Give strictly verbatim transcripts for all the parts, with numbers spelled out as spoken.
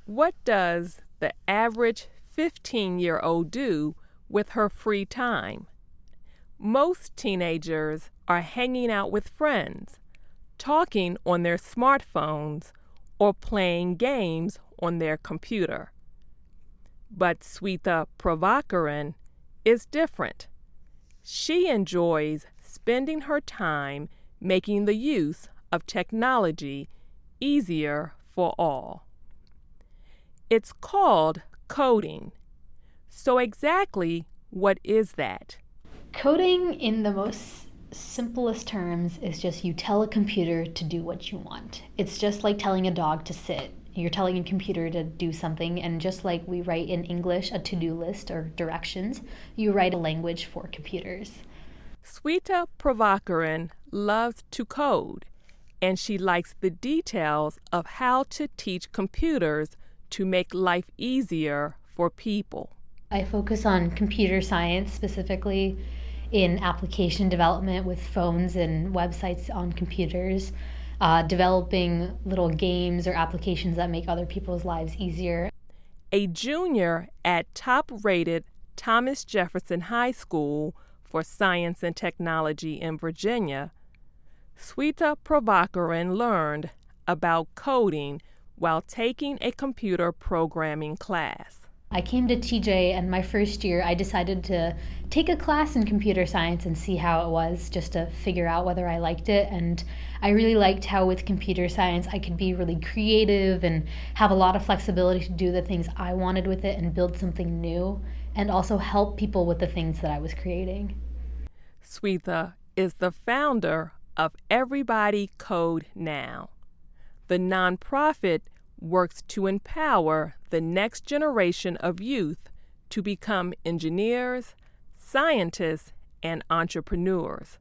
What does the average fifteen-year-old do with her free time? Most teenagers are hanging out with friends, talking on their smartphones, or playing games on their computer. But Swetha Prabhakaran is different. She enjoys spending her time making the use of technology easier for all. It's called coding. So exactly what is that? Coding, in the most simplest terms, is just you tell a computer to do what you want. It's just like telling a dog to sit. You're telling a computer to do something, and just like we write in English a to-do list or directions, you write a language for computers. Swetha Prabhakaran loves to code, and she likes the details of how to teach computers to make life easier for people. I focus on computer science, specifically in application development with phones and websites on computers, uh, developing little games or applications that make other people's lives easier. A junior at top-rated Thomas Jefferson High School for Science and Technology in Virginia, Swetha Prabhakaran learned about coding while taking a computer programming class. I came to T J, and my first year I decided to take a class in computer science and see how it was, just to figure out whether I liked it. And I really liked how with computer science I could be really creative and have a lot of flexibility to do the things I wanted with it and build something new, and also help people with the things that I was creating. Swetha is the founder of Everybody Code Now. The nonprofit works to empower the next generation of youth to become engineers, scientists, and entrepreneurs.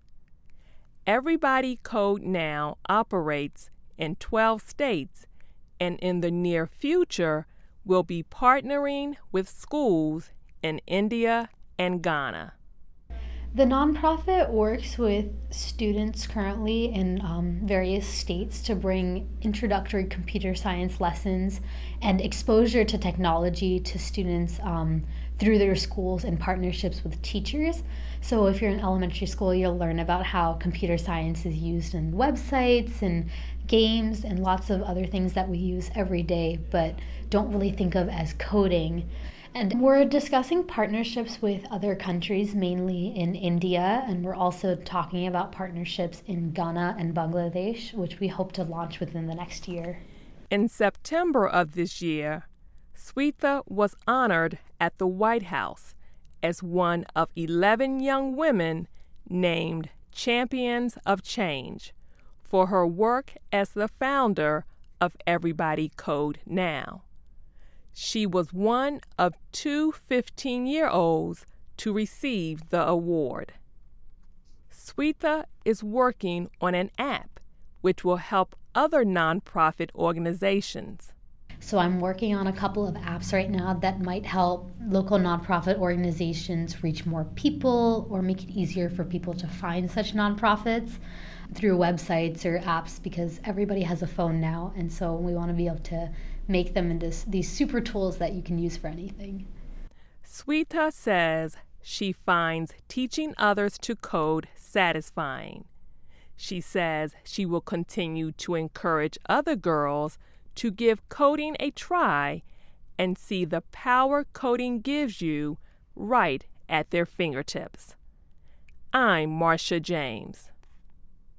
Everybody Code Now operates in twelve states, and in the near future will be partnering with schools in India and Ghana. The nonprofit works with students currently in um, various states to bring introductory computer science lessons and exposure to technology to students um, through their schools and partnerships with teachers. So if you're in elementary school, you'll learn about how computer science is used in websites and games and lots of other things that we use every day but don't really think of as coding. And we're discussing partnerships with other countries, mainly in India, and we're also talking about partnerships in Ghana and Bangladesh, which we hope to launch within the next year. In September of this year, Swetha was honored at the White House as one of eleven young women named Champions of Change for her work as the founder of Everybody Code Now. She was one of two fifteen-year-olds to receive the award. Swetha is working on an app which will help other nonprofit organizations. So I'm working on a couple of apps right now that might help local nonprofit organizations reach more people or make it easier for people to find such nonprofits through websites or apps, because everybody has a phone now, and so we want to be able to make them into these super tools that you can use for anything. Swetha says she finds teaching others to code satisfying. She says she will continue to encourage other girls to give coding a try and see the power coding gives you right at their fingertips. I'm Marcia James.